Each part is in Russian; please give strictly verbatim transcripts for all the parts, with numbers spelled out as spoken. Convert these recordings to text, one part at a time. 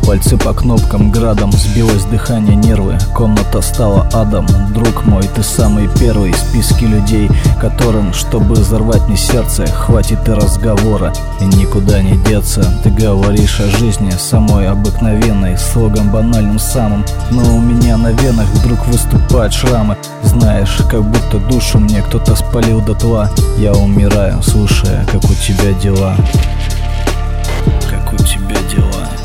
Пальцы по кнопкам градом, сбилось дыхание, нервы. Комната стала адом. Друг мой, ты самый первый в списке людей, которым, чтобы взорвать мне сердце, хватит и разговора, и никуда не деться. Ты говоришь о жизни самой обыкновенной, слогом банальным самым, но у меня на венах вдруг выступают шрамы. Знаешь, как будто душу мне кто-то спалил дотла. Я умираю, слушая, как у тебя дела. Как у тебя дела?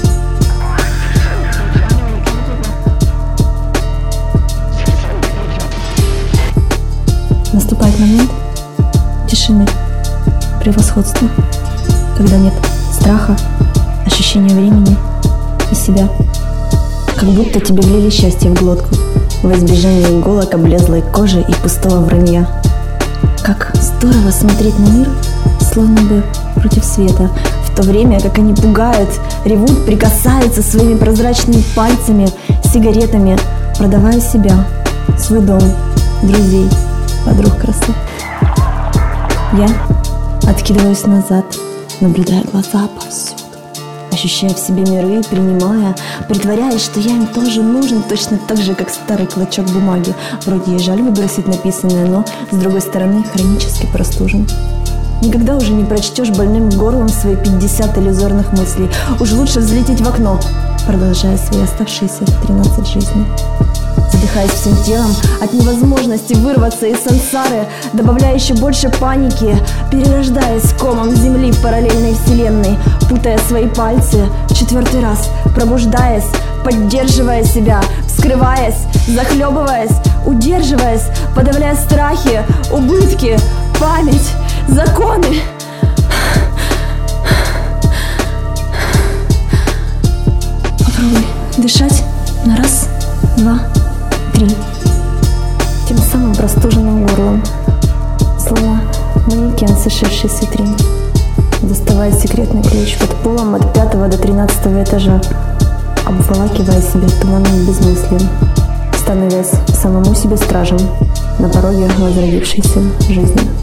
Наступает момент тишины, превосходства, когда нет страха, ощущения времени и себя. Как будто тебе влили счастье в глотку, во избежание иголок, облезлой кожи и пустого вранья. Как здорово смотреть на мир, словно бы против света, в то время как они пугают, ревут, прикасаются своими прозрачными пальцами, сигаретами, продавая себя, свой дом, друзей, подруг красот. Я откидываюсь назад, наблюдая глаза повсюду, ощущая в себе миры, принимая, притворяясь, что я им тоже нужен, точно так же, как старый клочок бумаги. Вроде и жаль выбросить написанное, но, с другой стороны, хронически простужен. Никогда уже не прочтешь больным горлом свои пятьдесят иллюзорных мыслей. Уж лучше взлететь в окно, продолжая свои оставшиеся тринадцать жизней. Задыхаясь всем телом от невозможности вырваться из сансары, добавляя еще больше паники, перерождаясь комом земли в параллельной вселенной, путая свои пальцы в четвертый раз, пробуждаясь, поддерживая себя, вскрываясь, захлебываясь, удерживаясь, подавляя страхи, убытки, память, законы. Попробуй дышать на раз, два, три. Тем самым простуженным горлом, словно манекен, сошедший с витрины, доставая секретный ключ под полом от пятого до тринадцатого этажа, обволакивая себя туманным безмыслием, становясь самому себе стражем на пороге возродившейся жизни.